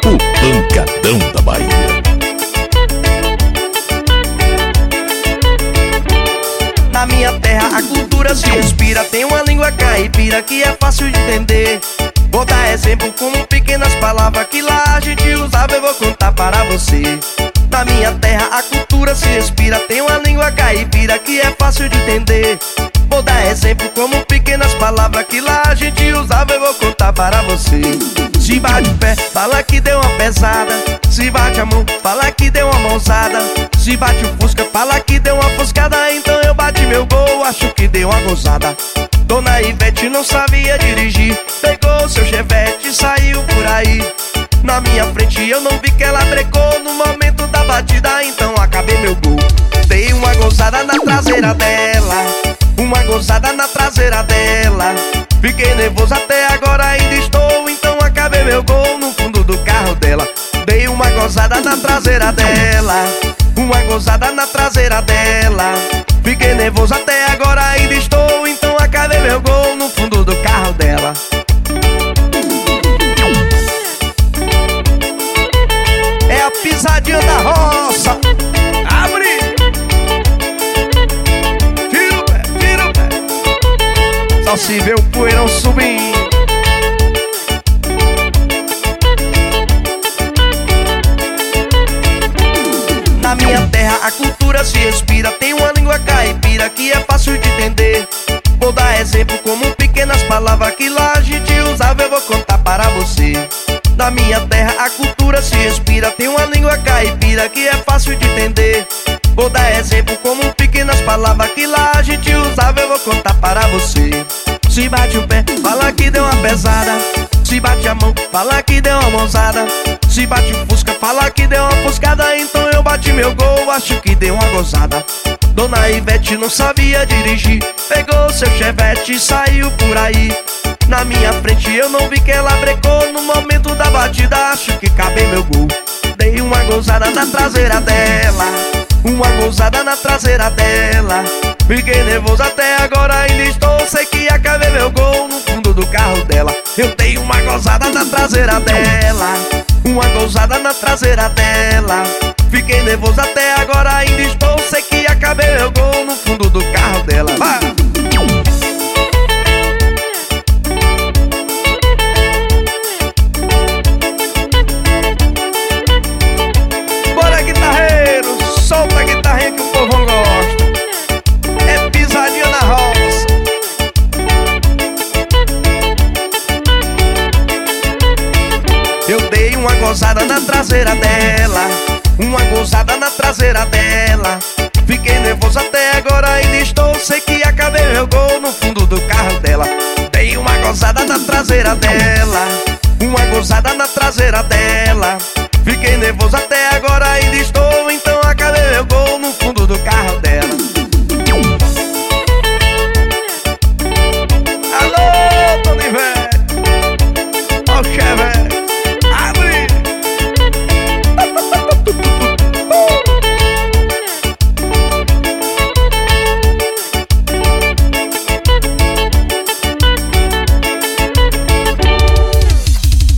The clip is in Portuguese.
o pancadão da Bahia. Na minha terra a cultura se respira, tem uma língua caipira que é fácil de entender. Vou dar exemplo com pequenas palavras que lá a gente usava, eu vou contar para você. Na minha terra a cultura se respira, tem uma língua caipira que é fácil de entender. Vou dar exemplo como pequenas palavras que lá a gente usava, eu vou contar para você. Se bate o pé, fala que deu uma pesada. Se bate a mão, fala que deu uma mãozada. Se bate o fusca, fala que deu uma fuscada. Então eu bati meu gol, acho que deu uma gozada. Dona Ivete não sabia dirigir, pegou seu chevette e saiu por aí. Na minha frente eu não vi que ela brecou no momento da batida, então acabei meu gol. Dei uma gozada na traseira dela, uma gozada na traseira dela. Fiquei nervoso até agora ainda estou, então acabei meu gol no fundo do carro dela. Dei uma gozada na traseira dela, uma gozada na traseira dela. Fiquei nervoso até agora ainda estou, então acabei meu gol no fundo do carro dela. É a pisadinha da roça. Abre! Tira o pé, tira o pé. Só se vê o poeirão subindo. Na minha terra a cultura se respira, tem uma língua caipira que é fácil de entender. Vou dar exemplo como pequenas palavras que lá a gente usava, eu vou contar para você. Na minha terra a cultura se respira, tem uma língua caipira que é fácil de entender. Vou dar exemplo como pequenas palavras que lá a gente usava, eu vou contar para você. Se bate o pé, fala que deu uma pesada. Se bate a mão, fala que deu uma mãozada. Se bate o fusca, fala que deu uma fuscada. Então eu bati meu gol, acho que deu uma gozada. Dona Ivete não sabia dirigir, pegou seu chevette e saiu por aí. Na minha frente eu não vi que ela brecou no momento da batida, acho que acabei meu gol. Dei uma gozada na traseira dela, uma gozada na traseira dela. Fiquei nervoso até agora ainda estou, sei que acabei meu gol no fundo do carro dela. Eu dei uma gozada na traseira dela, uma gozada na traseira dela. Fiquei nervoso até agora ainda estou, sei que acabei meu gol no fundo do carro dela. Vai! Bora, guitarreiro, solta a guitarrinha que o povo gosta. É pisadinha na roça. Eu dei uma gozada na traseira dela, uma gozada na traseira dela. Fiquei nervoso até agora ainda estou, sei que acabei meu gol no fundo do carro dela. Dei uma gozada na traseira dela, uma gozada na traseira dela. Fiquei nervoso até agora ainda estou,